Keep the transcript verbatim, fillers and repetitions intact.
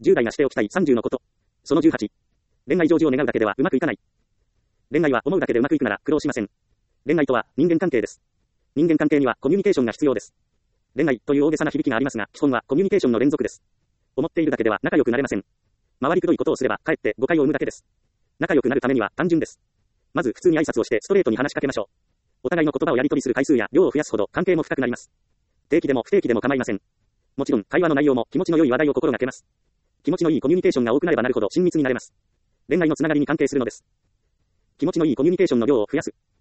じゅう代がしておきたいさんじゅうのこと。そのじゅうはち。恋愛成就を願うだけではうまくいかない。恋愛は思うだけでうまくいくなら苦労しません。恋愛とは人間関係です。人間関係にはコミュニケーションが必要です。恋愛という大げさな響きがありますが、基本はコミュニケーションの連続です。思っているだけでは仲良くなれません。回りくどいことをすれば、かえって誤解を生むだけです。仲良くなるためには単純です。まず普通に挨拶をしてストレートに話しかけましょう。お互いの言葉をやり取りする回数や量を増やすほど関係も深くなります。定期でも不定期でも構いません。もちろん会話の内容も気持ちの良い話題を心がけます。気持ちのいいコミュニケーションが多くなればなるほど親密になれます。恋愛のつながりに関係するのです。気持ちのいいコミュニケーションの量を増やす。